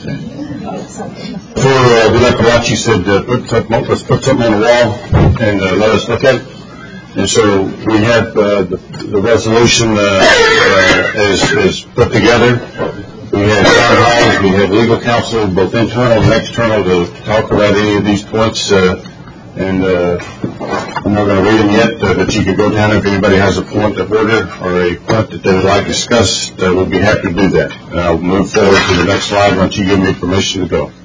We like what you said, let's put something on the wall and let us look at it. And so we have the resolution is put together. We have town halls, we have legal counsel, both internal and external, to talk about any of these points. I'm not going to read them yet, but you can go down if anybody has a point of order or a point that they would like discussed. We'll be happy to do that. And I'll move forward to the next slide once you give me permission to go.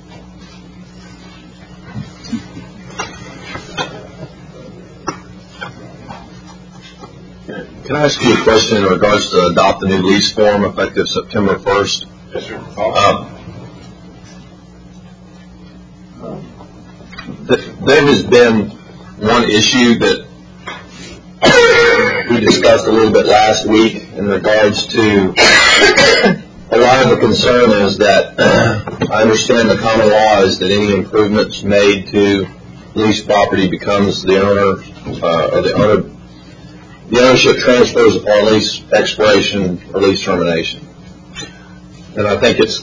Can I ask you a question in regards to adopt the new lease form effective September 1st? Yes, sir. There has been one issue that we discussed a little bit last week in regards to a lot of the concern is that I understand the common law is that any improvements made to leased property becomes the owner or the ownership transfers upon lease expiration or lease termination. And I think it's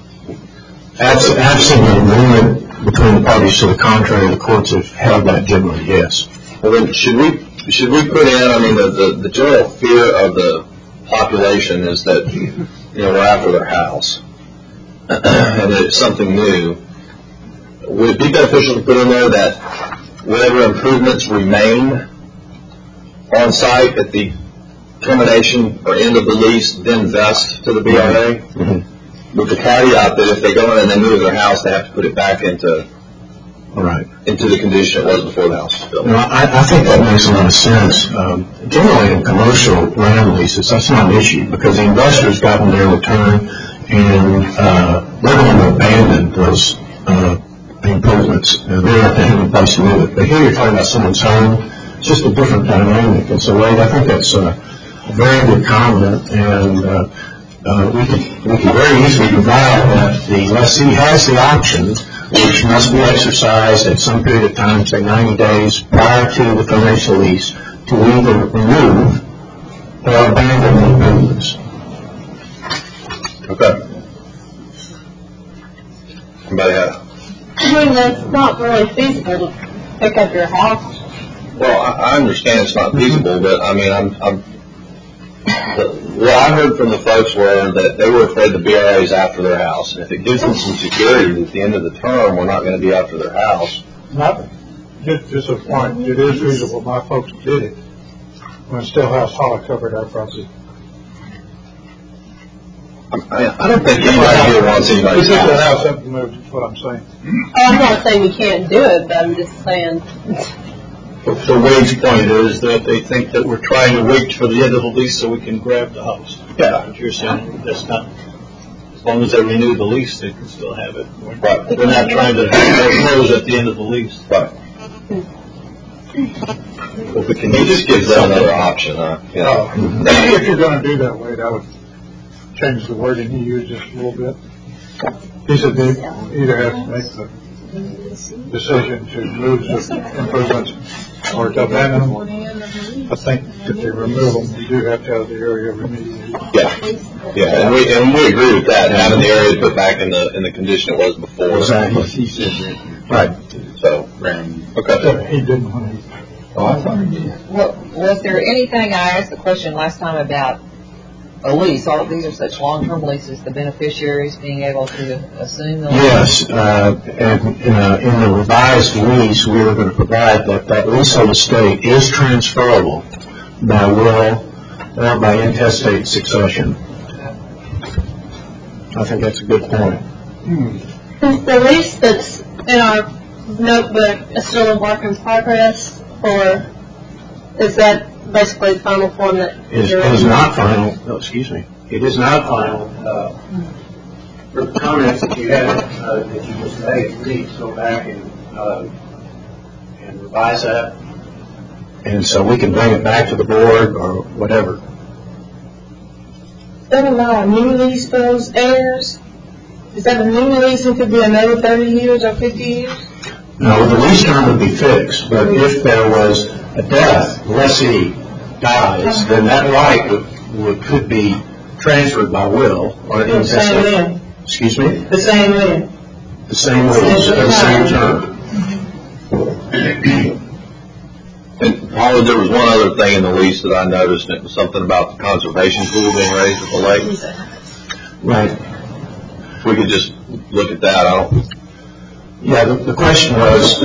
absent an agreement between the parties to the contrary. The courts have held that generally, yes. Well, then should we put in? I mean, the general fear of the population is that we're after their house, and it's something new. Would it be beneficial to put in there that whatever improvements remain on site at the termination or end of the lease then vest to the BRA, with the caveat that if they go in and they move their house, they have to put it back into the condition it was before the house was built? I think that makes a lot of sense. Generally in commercial land leases, that's not an issue because the investor's gotten their return and they're going to abandon those improvements. They're not going to have a place to move it. But here you're talking about someone's home. It's just a different dynamic. And so, Wade, I think that's a very good comment. And we can very easily provide that the lessee has the option, which must be exercised at some period of time, say 90 days prior to the termination of the lease, to either remove or abandon the improvements. Okay. Anybody have? I mean, that's not really feasible to pick up your house. Well, I understand it's not feasible, but I mean, what I heard from the folks were that they were afraid the BRA is after their house, and if it gives them some security at the end of the term, we're not going to be after their house. Just a point. It is feasible. My folks did it when Stillhouse Hall covered our property. I don't think anybody here wants anybody's house. The house up and moved is what I'm saying. I'm not saying you can't do it, but I'm just saying. So Wade's point is that they think that we're trying to wait for the end of the lease so we can grab the house. Yeah. But you're saying that's not, as long as they renew the lease, they can still have it. Right. We're not trying to close at the end of the lease. Right. But we can just give them another option, huh? Yeah. If you're going to do that, Wade, I would change the wording he used just a little bit. He said they either have to make the decision to move the improvements or to abandon them. I think if you remove them, you do have to have the area remediated. Yeah, and we agree with that. Having the area put back in the condition it was before. Exactly. He said that. Right. So, okay. He didn't want to. Oh, I thought he did. Well, was there anything, I asked the question last time about a lease. All of these are such long-term leases, the beneficiaries being able to assume the lease? Yes, and in the revised lease, we were going to provide that leasehold estate is transferable by will or by intestate succession. I think that's a good point. Is the lease that's in our notebook still a work in progress, or is that basically the final form that it is not final. No, excuse me. It is not final. For the comments that you had that you just made, please go back and revise that, and so we can bring it back to the board or whatever. Does that allow a new lease for those heirs? Is that a new lease and could be another 30 years or 50 years? No, the lease term would be fixed, but if there was a death, lessee dies, then that right could be transferred by will or intestate. Excuse me? The same way. The same lease, the same term. And Holly, there was one other thing in the lease that I noticed, and it was something about the conservation pool being raised at the lake. Right. If we could just look at that. Yeah, the question was,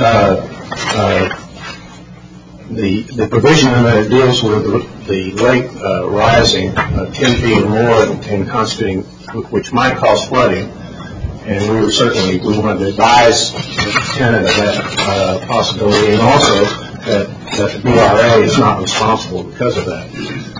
the provision that deals with the lake rising 10 feet or more and constituting, which might cause flooding, and we want to advise the tenant of that possibility, and also that the BRA is not responsible because of that.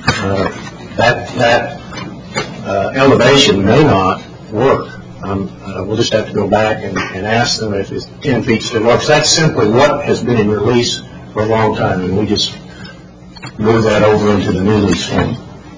That elevation may not work. We'll just have to go back and ask them if it's 10 feet still works. That's simply what has been in your lease for a long time, and we just move that over into the new lease form.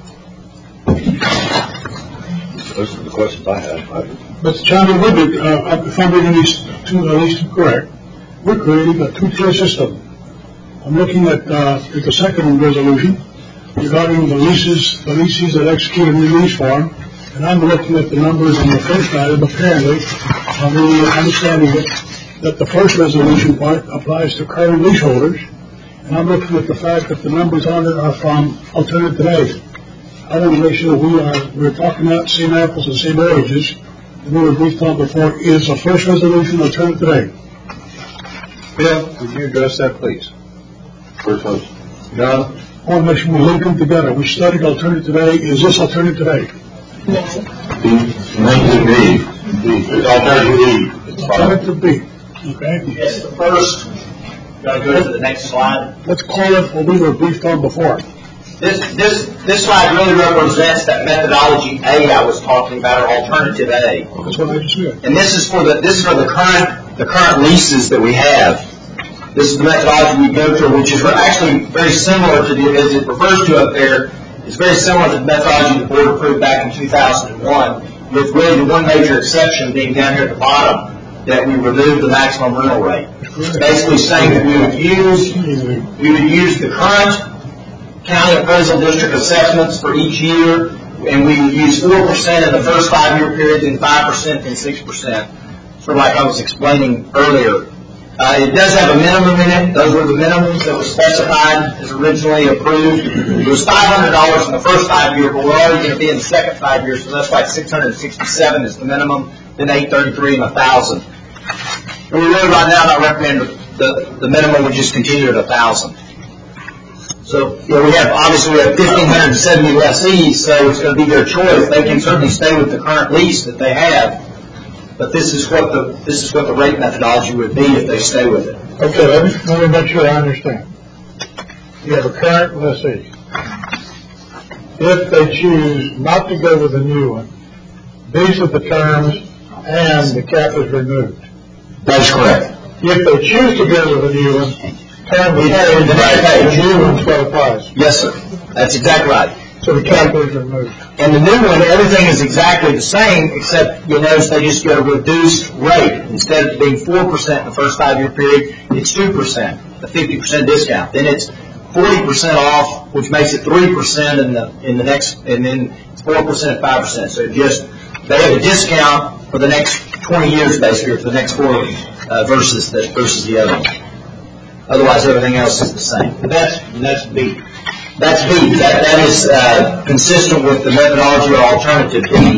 Those are the questions I have. Mr. Chairman, if I'm reading these two correct, we're creating a two-tier system. I'm looking at the second resolution regarding the leases that execute a new lease form, and I'm looking at the numbers on the first item. Apparently, I'm really understanding that the first resolution part applies to current leaseholders, and I'm looking at the fact that the numbers on it are from alternate today. I want to make sure we're talking about same apples and same oranges. And we were briefed on before, is the first resolution alternate today? Bill, would you address that, please? First one. John? I want to make sure we link them together. We studied alternate today. Is this alternate today? It's Alternative B. Okay. Yes, the first. You want to go to the next slide? Let's call it what we were briefed on before. This slide really represents that methodology A I was talking about, or alternative A. That's what I just said. And this is for the current leases that we have. This is the methodology we go through, which is actually very similar to as it refers to up there. It's very similar to the methodology the board approved back in 2001, with really the one major exception being down here at the bottom, that we removed the maximum rental rate. It's basically saying that we would use the current county appraisal district assessments for each year, and we would use 4% in the first 5-year period and 5% and 6%. Sort of like I was explaining earlier. It does have a minimum in it. Those were the minimums that were specified as originally approved. It was $500 in the first 5 year, but we're already going to be in the second 5 years, so that's why $667 is the minimum, then $833 and $1,000. And we really right now not recommend the minimum would just continue at $1,000. So we have 1,570 lessees, so it's going to be their choice. They can certainly stay with the current lease that they have. But this is what the rate methodology would be if they stay with it. Okay, let me make sure I understand. You have a current lessee. If they choose not to go with the new one, these are the terms and the cap is removed. That is correct. If they choose to go with the new one, term is paid, the new one's what applies. Yes, sir. That's exactly right. So the cap is removed. And the new one, everything is exactly the same, except you'll notice they just get a reduced rate. Instead of being 4% in the first 5 year period, it's 2%, a 50% discount. Then it's 40% off, which makes it 3% in the next, and then it's 4% at 5%. So they have a discount for the next 20 years basically, or for the next 4 versus the other one. Otherwise, everything else is the same. And that's B. That's B. That is consistent with the methodology or alternative B.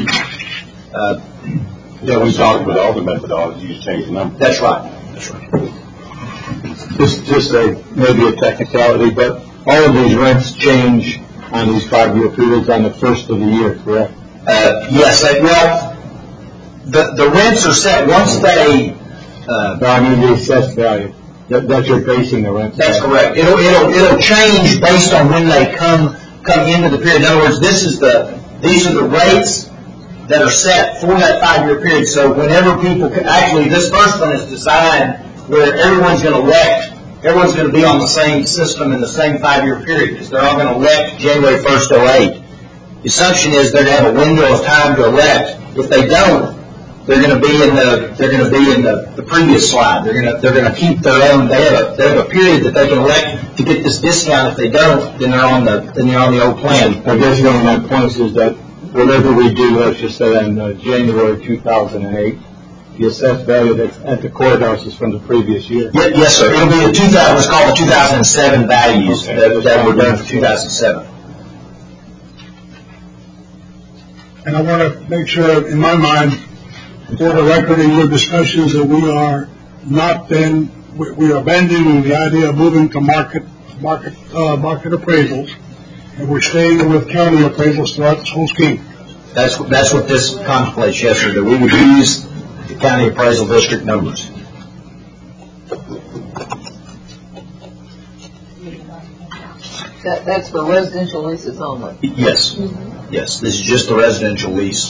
Yeah, we talked about all the methodologies. You changed the number. That's right. That's right. Just maybe a technicality, but all of these rents change on these 5 year periods on the first of the year, correct? Yes. Well, the rents are set once they. The assessed value. That you're basing the rent. That's correct. It'll change based on when they come into the period. In other words, these are the rates that are set for that 5 year period. So whenever people this first one is designed where everyone's going to be on the same system in the same 5 year period because they're all going to elect January 1st, 2008. The assumption is they're going to have a window of time to elect. If they don't, they're going to be in the previous slide. They're going to keep their own. They have a period that they can elect to get this discount. If they don't, then they're on the old plan. I guess one of my points is that whatever we do, let's just say in January 2008, the assessed value that's at the courthouse is from the previous year? Yes, sir. It'll be what's called the 2007 values that were done for 2007. And I want to make sure, in my mind, for the record in your discussions, that we are not then, we are abandoning the idea of moving to market appraisals, and we're staying with county appraisals throughout this whole scheme. That's what this contemplates, yes, sir, that we would use the county appraisal district numbers. That's for residential leases only? Yes. Mm-hmm. Yes, this is just the residential lease.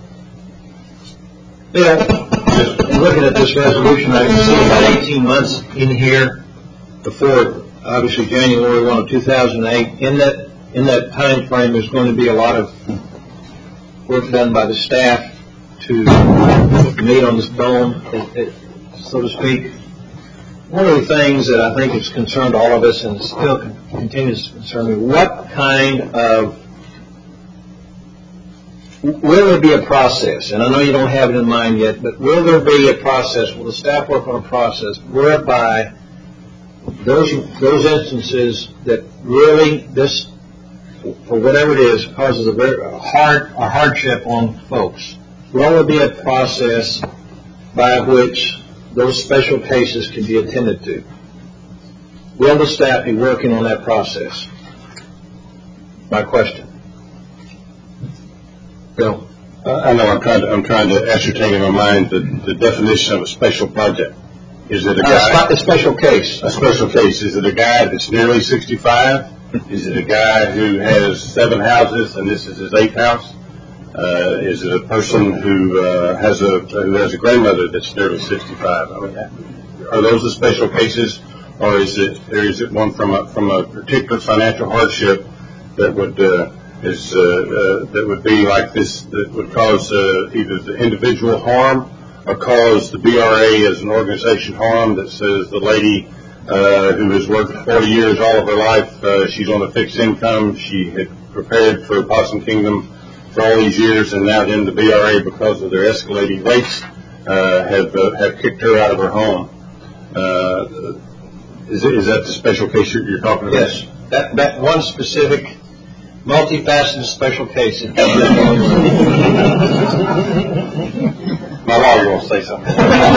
Yeah, just looking at this resolution, I can see about 18 months in here before, obviously, January 1 of 2008. In that time frame, there's going to be a lot of work done by the staff to meet on this dome, so to speak. One of the things that I think has concerned all of us and still continues to concern me, what kind of, will there be a process, and I know you don't have it in mind yet, but will there be a process, will the staff work on a process whereby those instances that really this, for whatever it is, causes a hardship on folks, will there be a process by which those special cases can be attended to? Will the staff be working on that process? My question. Bill? I know I'm trying to ascertain in my mind the definition of a special project. Is it a guy? A special case. A special case. Is it a guy that's nearly 65? Is it a guy who has 7 houses and this is his 8th house? Is it a person who has a grandmother that's nearly 65? I mean, are those the special cases, or is it one from a particular financial hardship that would be like this, that would cause either the individual harm or cause the BRA as an organization harm, that says the lady who has worked 40 years, all of her life, she's on a fixed income, she had prepared for Possum Kingdom for all these years, and now then the BRA, because of their escalating rates, have kicked her out of her home. Is that the special case you're talking about? Yes. That one specific, multifaceted special case. My lawyer will say something.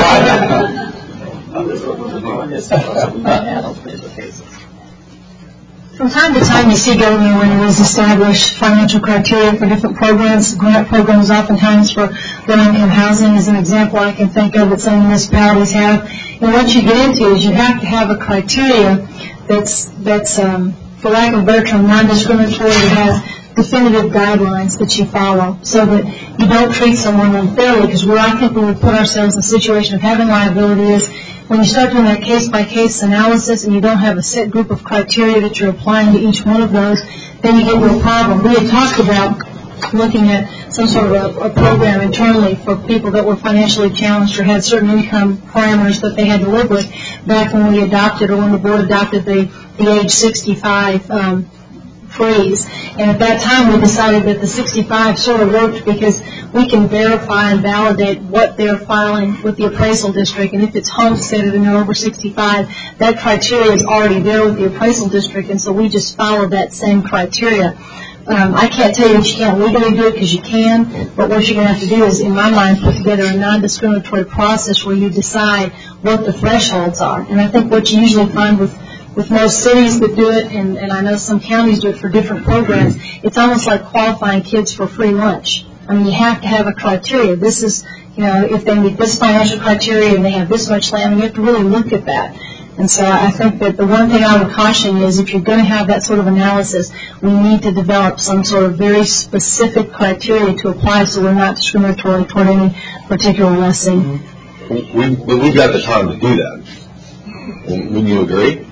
From time to time, you see government when it is established financial criteria for different programs. Grant programs oftentimes for low-income housing is an example I can think of that some municipalities have. And what you get into is you have to have a criteria that's for lack of a better term, non-discriminatory, that has definitive guidelines that you follow so that you don't treat someone unfairly. Because where I think we would put ourselves in a situation of having liability is when you start doing that case-by-case analysis and you don't have a set group of criteria that you're applying to each one of those, then you get into a problem. We had talked about looking at some sort of a program internally for people that were financially challenged or had certain income parameters that they had to live with back when we adopted, or when the board adopted the age 65 phrase. And at that time we decided that the 65 sort of worked because we can verify and validate what they're filing with the appraisal district, and if it's homesteaded and they're over 65, that criteria is already there with the appraisal district, and so we just follow that same criteria. I can't tell you that you can't legally do it, because you can, but what you're going to have to do is, in my mind, put together a non-discriminatory process where you decide what the thresholds are. And I think what you usually find with most cities that do it, and I know some counties do it for different programs, it's almost like qualifying kids for free lunch. I mean, you have to have a criteria. This is, if they meet this financial criteria and they have this much land, you have to really look at that. And so I think that the one thing I would caution you is, if you're going to have that sort of analysis, we need to develop some sort of very specific criteria to apply so we're not discriminatory toward any particular lessee. We've got the time to do that. Wouldn't you agree?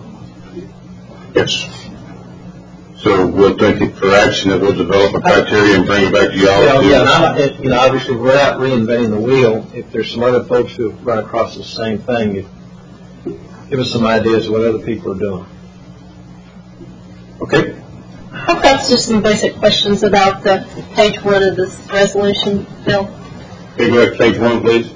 Yes. So we'll take it for action, and we'll develop a criteria and bring it back to y'all. And obviously we're not reinventing the wheel. If there's some other folks who have run across the same thing, give us some ideas of what other people are doing. Okay. I've got just some basic questions about the page 1 of this resolution, Bill. Okay, go ahead, page 1, please.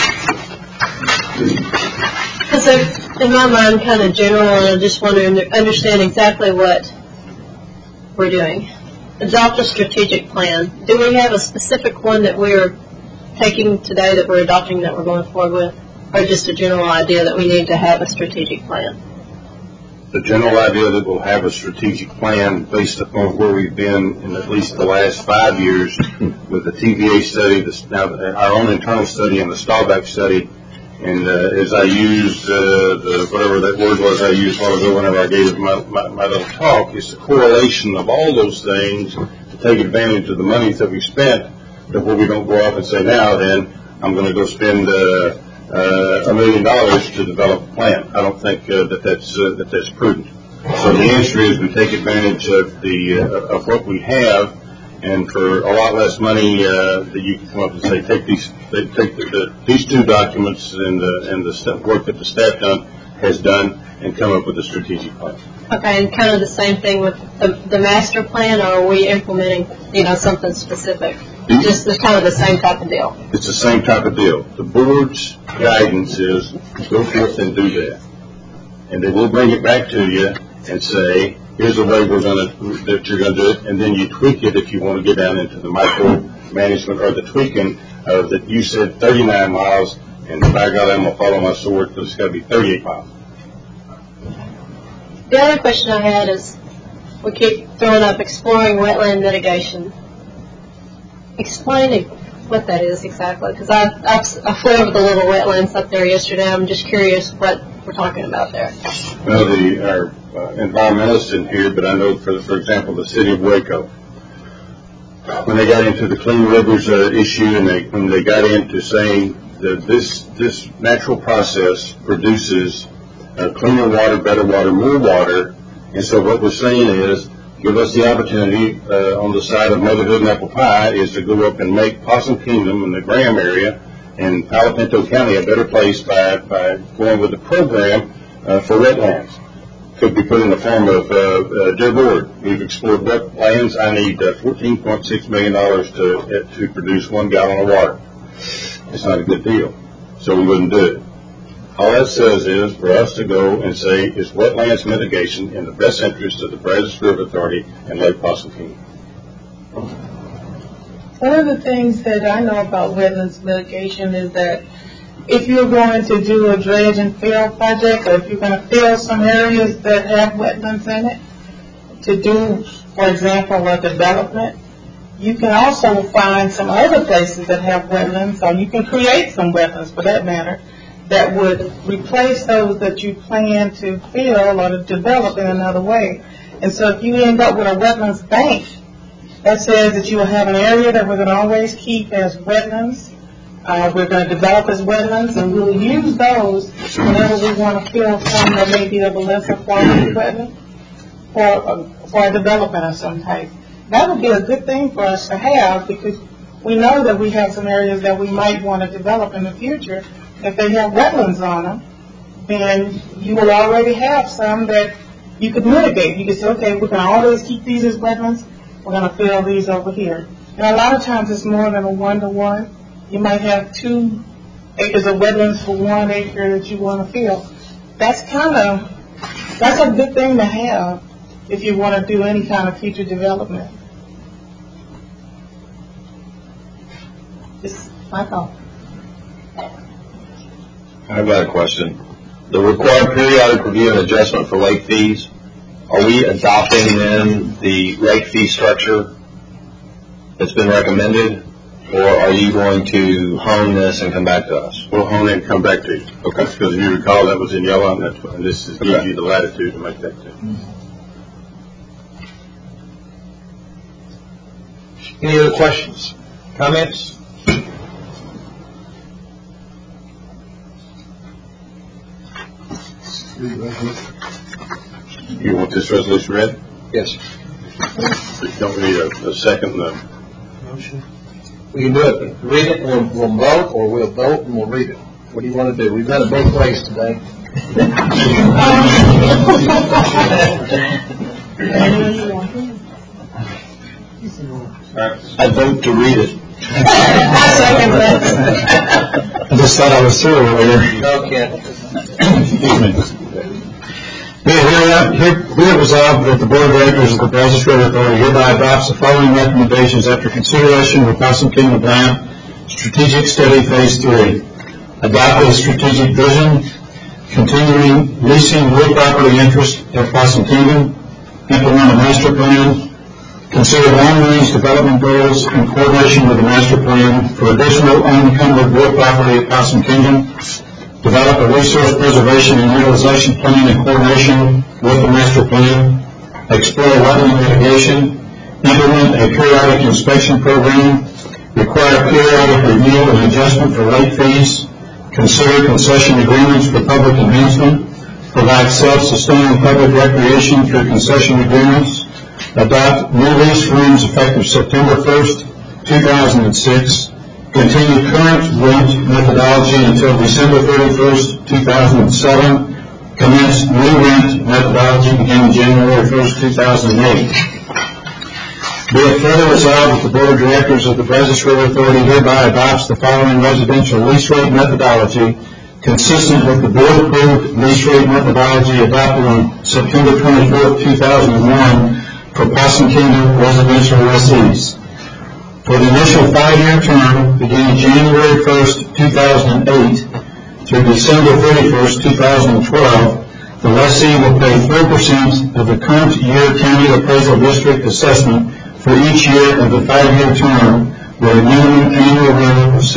Because in my mind, kind of general, and I just want to understand exactly what we're doing. Adopt a strategic plan. Do we have a specific one that we're taking today that we're adopting that we're going forward with, or just a general idea that we need to have a strategic plan? The general idea that we'll have a strategic plan based upon where we've been in at least the last 5 years with the TVA study, our own internal study, and the Staubach study. And as I used whatever that word was I used a while ago whenever I gave my little talk, it's the correlation of all those things to take advantage of the money that we spent, that where we don't go off and say, now then, I'm going to go spend $1 million to develop a plan. I don't think that's prudent. So the answer is we take advantage of what we have, and for a lot less money, that you can come up and say, take these two documents and the work that the staff has done, and come up with a strategic plan. Okay, and kind of the same thing with the master plan, or are we implementing, something specific? Just kind of the same type of deal. It's the same type of deal. The board's guidance is go forth and do that, and they will bring it back to you and say, here's the way that you're going to do it, and then you tweak it if you want to get down into the micro management or the tweaking of that. You said 39 miles, and by God, I'm going to follow my sword because it's got to be 38 miles. The other question I had is, we keep throwing up exploring wetland mitigation. Explain what that is exactly, because I flew over the little wetlands up there yesterday. I'm just curious what we're talking about there. Well, our environmentalists in here, but I know, for example, the city of Waco, when they got into the Clean Rivers issue, and when they got into saying that this natural process produces cleaner water, better water, more water, and so what we're saying is, give us the opportunity on the side of Motherhood and Apple Pie is to go up and make Possum Kingdom in the Graham area and Palo Pinto County a better place by going with a program for wetlands. Could be put in the form of, dear board, we've explored wetlands. I need $14.6 million to produce 1 gallon of water. It's not a good deal, so we wouldn't do it. All that says is for us to go and say, is wetlands mitigation in the best interest of the Brazos River Authority and Lake Possum Kingdom? One of the things that I know about wetlands mitigation is that if you're going to do a dredge and fill project, or if you're going to fill some areas that have wetlands in it, to do, for example, a development, you can also find some other places that have wetlands, or you can create some wetlands for that matter, that would replace those that you plan to fill or to develop in another way. And so if you end up with a wetlands bank that says that you will have an area that we're going to always keep as wetlands, we're going to develop as wetlands, and we'll use those whenever we want to fill some that may be of a lesser quality wetland for a development of some type. That would be a good thing for us to have, because we know that we have some areas that we might want to develop in the future. If they have wetlands on them, then you will already have some that you could mitigate. You could say, okay, we're going to always keep these as wetlands. We're going to fill these over here. And a lot of times it's more than a 1-to-1. You might have 2 acres of wetlands for 1 acre that you want to fill. That's a good thing to have if you want to do any kind of future development. It's my thought. I've got a question. The required periodic review and adjustment for lake fees, are we adopting then the lake fee structure that's been recommended, or are you going to hone this and come back to us? We'll hone it and come back to you. Okay. Because you recall that was in yellow, and this gives you the latitude to make that too. Any other questions? Comments? You want this resolution read? Yes. Don't we need a second motion? We can do it. Read it, and we'll vote, or we'll vote and we'll read it. What do you want to do? We've got it both ways today. I vote to read it. I second that. I just thought I was through earlier. Okay. Excuse me. Be it resolved that the Board of Directors of the Brazos River Authority hereby adopts the following recommendations after consideration of the Possum Kingdom Plan Strategic Study Phase 3. Adopt a strategic vision, continuing leasing real property interest at Possum Kingdom, implement a master plan, consider long-range development goals in coordination with the master plan for additional unencumbered real property at Possum Kingdom, develop a resource preservation and utilization plan in coordination with the master plan, explore wetland mitigation, implement a periodic inspection program, require periodic review and adjustment for late fees, consider concession agreements for public enhancement, provide self-sustaining public recreation through concession agreements, adopt new lease forms effective September 1st, 2006, continue current rent methodology until December 31st, 2007, commence new rent methodology beginning January 1st, 2008. Be it further resolved that the Board of Directors of the Brazos River Authority hereby adopts the following residential lease rate methodology consistent with the board-approved lease rate methodology adopted on September 24th, 2001 for Possum Kingdom residential lessees. For the initial 5-year term beginning January 1st, 2008 through December 31st, 2012, the lessee will pay 4% of the current year county appraisal district assessment for each year of the 5-year term with a minimum annual rent of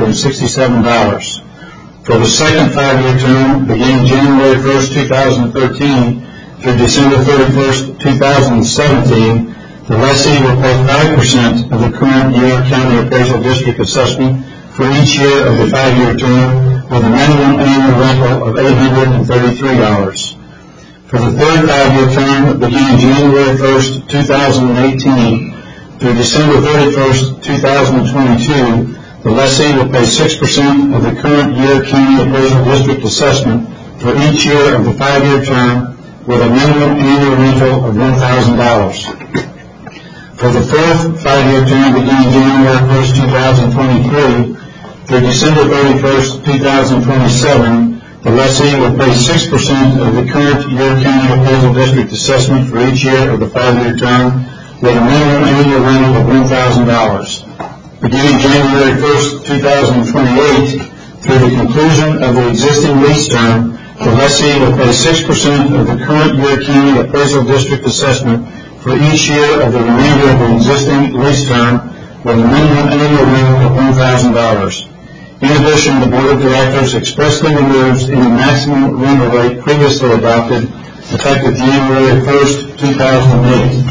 $667. For the second 5-year term beginning January 1st, 2013 through December 31st, 2017, the lessee will pay 5% of the current year county appraisal district assessment for each year of the 5-year term with a minimum annual rental of $833. For the third 5-year term beginning January 1st, 2018 through December 31st, 2022, the lessee will pay 6% of the current year county appraisal district assessment for each year of the 5-year term with a minimum annual rental of $1,000. For the fourth 5-year term beginning January 1st, 2023 through December 31st, 2027, the lessee will pay 6% of the current year county appraisal district assessment for each year of the 5-year term with a minimum annual rental of $1,000. Beginning January 1st, 2028 through the conclusion of the existing lease term, the lessee will pay 6% of the current year county appraisal district assessment for each year of the remainder of the existing lease term with a minimum annual rental of $1,000. In addition, the Board of Directors expressly removes any maximum rental rate previously adopted effective January 1st, 2008.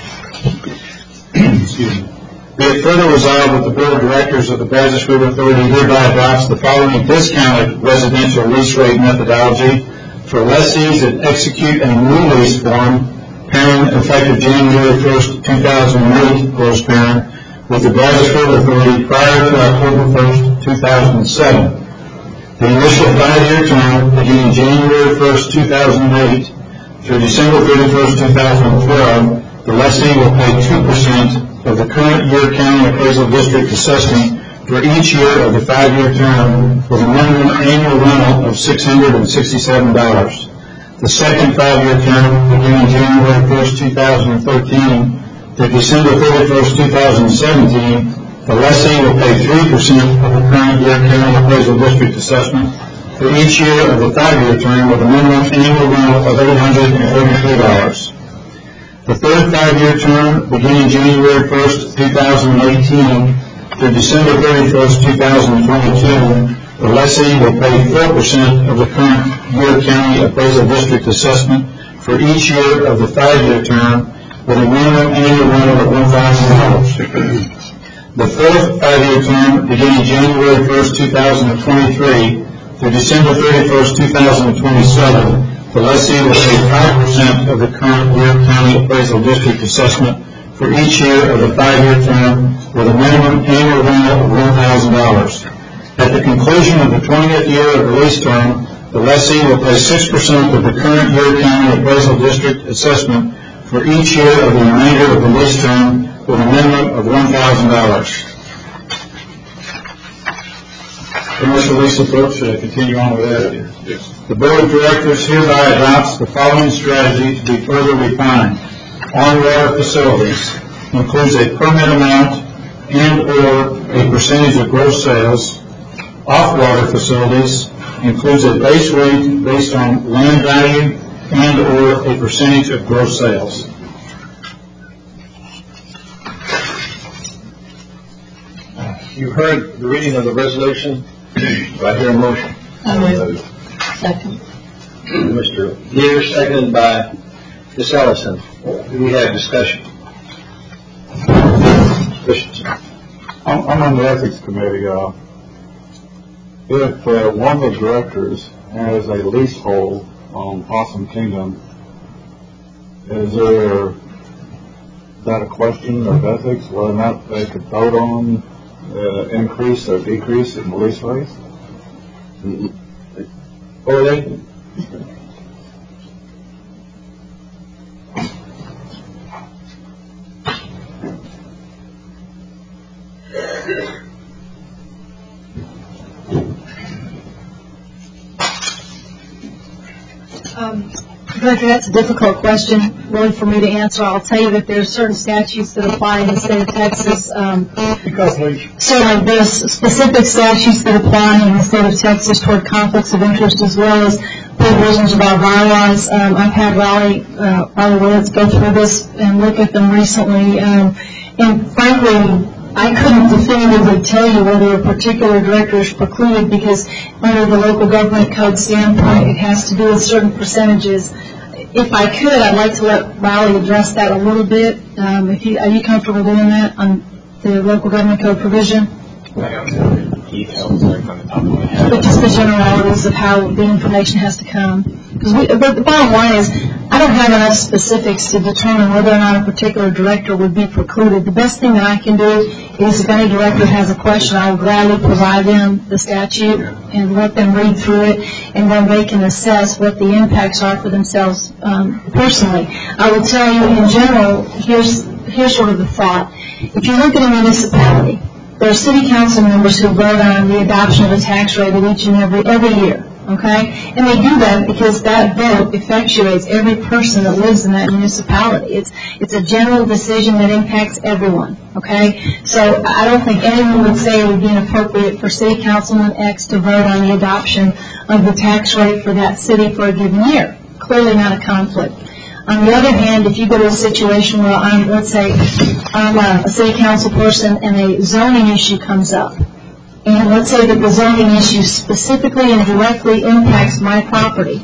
Be it further resolved that the Board of Directors of the Brazos River Authority hereby adopts the following discounted residential lease rate methodology for lessees that execute a new lease form pairing effective January 1st, 2008, close pairing, with the Brazos River Authority prior to October 1st, 2007. The initial 5-year term beginning January 1st, 2008 through December 31st, 2012, the lessee will pay 2% of the current year county appraisal district assessment for each year of the 5-year term with a minimum annual rental of $667. The second 5-year term beginning January 1st, 2013 to December 31st, 2017, the lessee will pay 3% of the current year county appraisal district assessment for each year of the 5-year term with a minimum annual rental of $833. The third 5-year term beginning January 1st, 2018 to December 31st, 2022, the lessee will pay 4% of the current year county appraisal district assessment for each year of the 5-year term with a minimum annual rental of $1,000. The fourth 5-year term beginning January 1st, 2023 to December 31st, 2027, the lessee will pay 5% of the current year county appraisal district assessment for each year of the 5-year term with a minimum annual rental of $1,000. At the conclusion of the 20th year of the lease term, the lessee will pay 6% of the current year county appraisal district assessment for each year of the remainder of the lease term with an amendment of $1,000. Commercial lease approach, should I continue on with that? Yes. The Board of Directors hereby adopts the following strategy to be further refined. On-water facilities includes a permit amount and/or a percentage of gross sales. Off-water facilities includes a base rate based on land value and/or a percentage of gross sales. You heard the reading of the resolution. Do I hear a motion? Second. Mr. Lear, seconded by Ms. Ellison. Do we have discussion? Christensen. I'm on the Ethics Committee. If one of the directors has a leasehold on Possum Kingdom, is that a question of ethics, whether or not they could vote on increase or decrease in the lease rates? Or they? Director, that's a difficult question, really, for me to answer. I'll tell you that there are certain statutes that apply in the state of Texas. Certainly, there's specific statutes that apply in the state of Texas toward conflicts of interest, as well as provisions of our bylaws. I've had Raleigh Willetts go through this and look at them recently, and frankly, I couldn't definitively tell you whether a particular director is precluded, because under the local government code standpoint, it has to do with certain percentages. If I could, I'd like to let Raleigh address that a little bit. Are you comfortable doing that on the local government code provision? But just the generalities of how the information has to come. Because the bottom line is, I don't have enough specifics to determine whether or not a particular director would be precluded. The best thing that I can do is, if any director has a question, I will gladly provide them the statute and let them read through it, and then they can assess what the impacts are for themselves personally. I will tell you, in general, here's sort of the thought. If you look at a municipality, there are city council members who vote on the adoption of a tax rate each and every year, okay? And they do that because that vote effectuates every person that lives in that municipality. It's a general decision that impacts everyone, okay? So I don't think anyone would say it would be inappropriate for city councilman X to vote on the adoption of the tax rate for that city for a given year. Clearly not a conflict. On the other hand, if you go to a situation where let's say I'm a city council person and a zoning issue comes up, and let's say that the zoning issue specifically and directly impacts my property,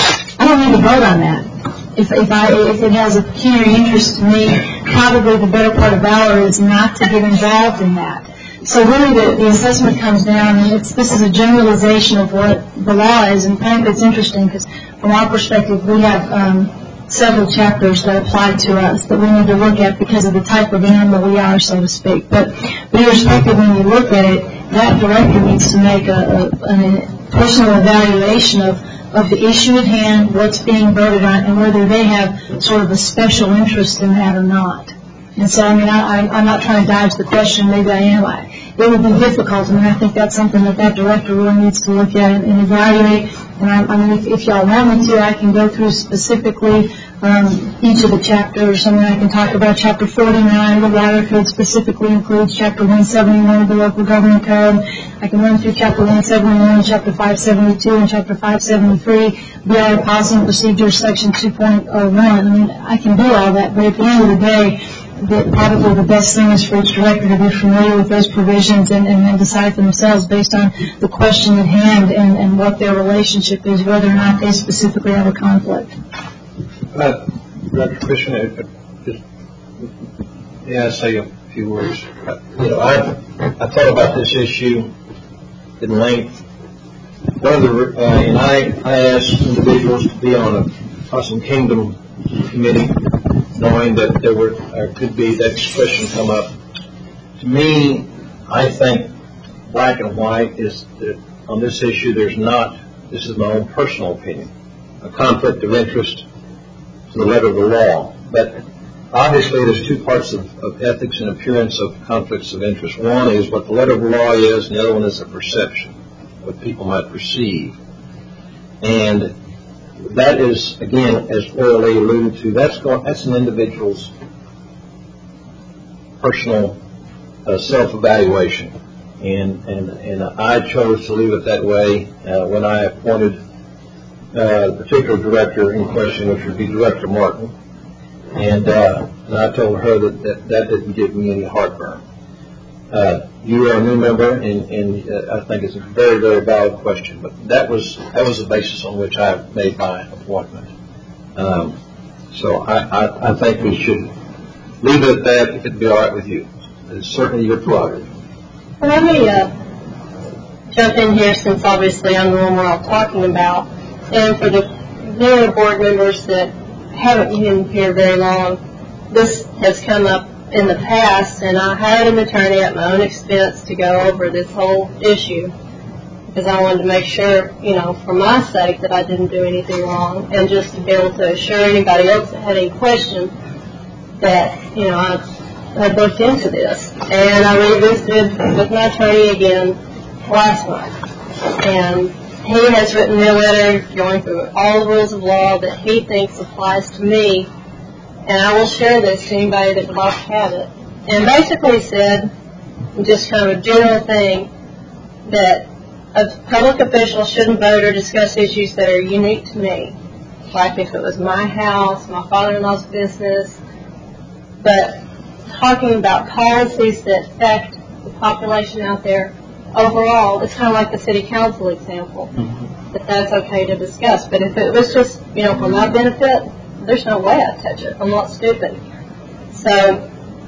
I don't need to vote on that. If it has a pecuniary interest to me, probably the better part of valor is not to get involved in that. So really the assessment comes down, and this is a generalization of what the law is, and frankly it's interesting because from our perspective we have several chapters that apply to us that we need to look at because of the type of animal we are, so to speak. But irrespective, when you look at it, that director needs to make a personal evaluation of the issue at hand, what's being voted on, and whether they have sort of a special interest in that or not. And so, I'm not trying to dodge the question, maybe I am. It would be difficult. I think that's something that director really needs to look at and evaluate. And if y'all want me to, I can go through specifically each of the chapters. I can talk about Chapter 49 of the Water Code specifically includes Chapter 171 of the Local Government Code. I can run through Chapter 171, Chapter 572, and Chapter 573, BI Policy Procedures Section 2.01. I can do all that, but at the end of the day, probably the best thing is for each director to be familiar with those provisions and then decide for themselves based on the question at hand and what their relationship is, whether or not they specifically have a conflict. Dr. Christian, I say a few words. I thought about this issue in length. And I asked individuals to be on a Possum Kingdom committee, knowing that there could be that discussion come up. To me, I think black and white is that on this issue there's not, this is my own personal opinion, a conflict of interest to the letter of the law. But obviously there's two parts of ethics and appearance of conflicts of interest. One is what the letter of the law is, and the other one is a perception, what people might perceive. And that is, again, as Orly alluded to, that's an individual's personal self-evaluation. And I chose to leave it that way when I appointed the particular director in question, which would be Director Martin. And I told her that didn't give me any heartburn. You are a new member, and I think it's a very, very valid question. But that was the basis on which I made my appointment. So I think we should leave it at that if it'd be all right with you. It's certainly your prerogative. Well, let me jump in here since obviously I'm the one we're all talking about. And for the newer board members that haven't been here very long, this has come up in the past, and I hired an attorney at my own expense to go over this whole issue because I wanted to make sure, for my sake, that I didn't do anything wrong, and just to be able to assure anybody else that had any questions that, I looked into this. And I revisited with my attorney again last month. And he has written me a letter going through all the rules of law that he thinks applies to me. And I will share this to anybody that would like to have it. And basically said, just kind of a general thing, that a public official shouldn't vote or discuss issues that are unique to me. Like if it was my house, my father-in-law's business. But talking about policies that affect the population out there overall, it's kind of like the city council example, that that's okay to discuss. But if it was just, for my benefit, there's no way I'd touch it. I'm not stupid. So,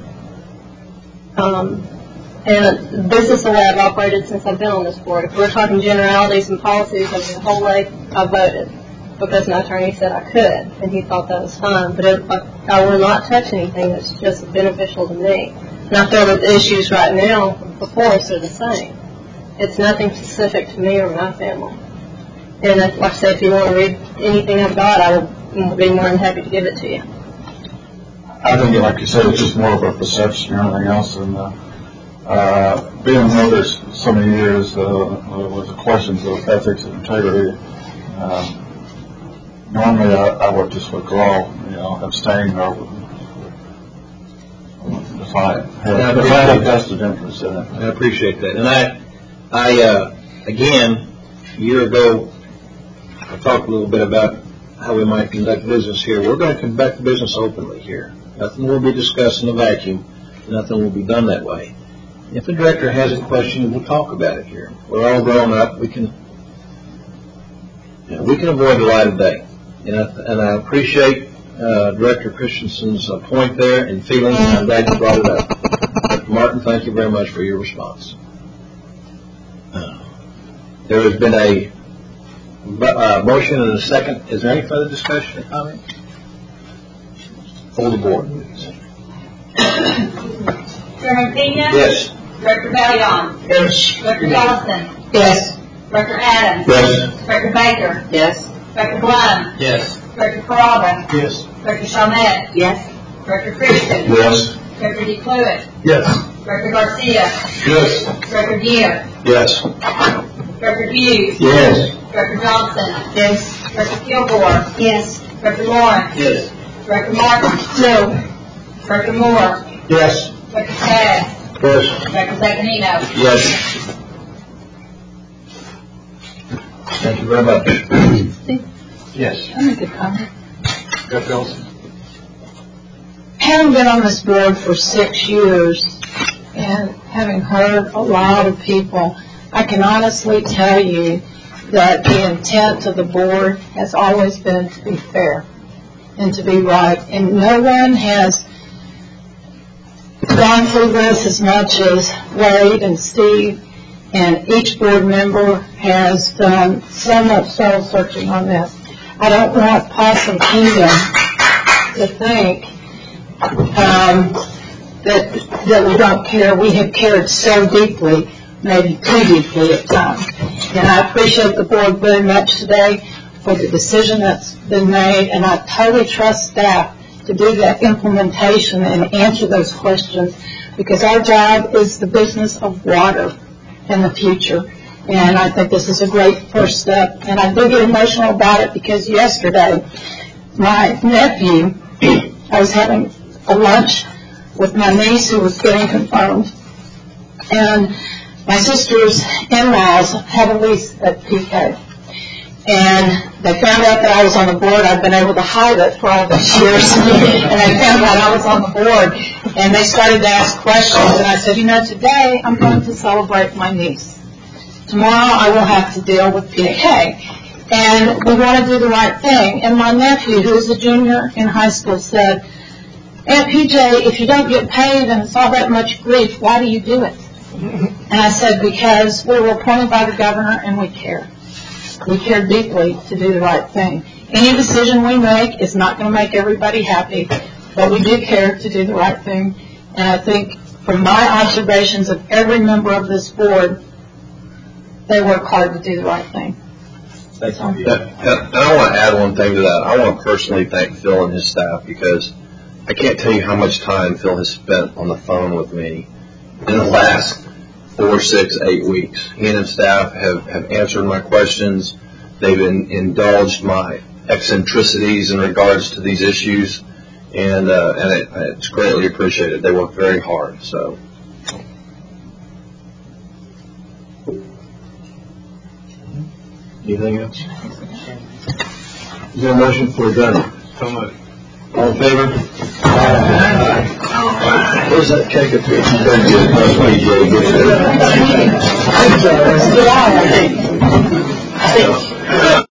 and this is the way I've operated since I've been on this board. If we're talking generalities and policies, the whole way I voted because my attorney said I could, and he thought that was fine. But I will not touch anything that's just beneficial to me. And I feel that the issues right now before us are the same. It's nothing specific to me or my family. And like I said, if you want to read anything I've got, I would be more than happy to give it to you. I think, like you said, it's just more of a perception or anything else. And being here this so many years with the questions of ethics and integrity, normally I would just withdraw, abstain or if I had a vested interest in it. I appreciate that. And I again, a year ago, I talked a little bit about how we might conduct business here. We're going to conduct business openly here. Nothing will be discussed in a vacuum. Nothing will be done that way. If the director has a question, we'll talk about it here. We're all grown up. We can avoid the light of day. And I appreciate Director Christensen's point there and feelings, and I'm glad you brought it up. Dr. Martin, thank you very much for your response. There has been a motion and a second. Is there any further discussion or comment? Hold the board, please. Chairman Pena? Yes. Director Bellion? Yes. Director Dawson? Yes. Director Adams? Yes. Director Baker? Yes. Director Blum? Yes. Director Carrabba? Yes. Director Chalmette? Yes. Director Christian? Yes. Director DeCluitt? Yes. Director Garcia? Yes. Director Gier? Yes. Director Hughes? Yes. Director Johnson? Yes. Director Kilgore? Yes. Director Lawrence? Yes. Director Martin? No. Director Moore? Yes. Director Cass? Yes. Director Zaccanino? Yes. Thank you very much. Yes. I'll make a comment. Yes, Elsie. Having been on this board for 6 years and having heard a lot of people, I can honestly tell you that the intent of the board has always been to be fair and to be right. And no one has gone through this as much as Wade and Steve, and each board member has done so much soul searching on this. I don't want Possum Kingdom to think that we don't care. We have cared so deeply, maybe too deeply at times. And I appreciate the board very much today for the decision that's been made, and I totally trust staff to do that implementation and answer those questions, because our job is the business of water in the future. And I think this is a great first step. And I do get emotional about it because yesterday, my nephew, I was having a lunch with my niece who was getting confirmed, and my sister's in-laws have a lease at PK. And they found out that I was on the board. I've been able to hide it for all these years. And they found out I was on the board. And they started to ask questions. And I said, today I'm going to celebrate my niece. Tomorrow I will have to deal with PK. And we want to do the right thing. And my nephew, who is a junior in high school, said, Aunt PJ, if you don't get paid and it's all that much grief, why do you do it? And I said, because we were appointed by the governor and we care. We care deeply to do the right thing. Any decision we make is not going to make everybody happy, but we do care to do the right thing. And I think from my observations of every member of this board, they work hard to do the right thing. Thank you. And I want to add one thing to that. I want to personally thank Phil and his staff, because I can't tell you how much time Phil has spent on the phone with me in the last 4, 6, 8 weeks. He and his staff have answered my questions. They've indulged my eccentricities in regards to these issues, and it's greatly appreciated. They work very hard. So. Anything else? Is there a motion for adjournment? All in favor? Where's that cake up here? Very good. Good.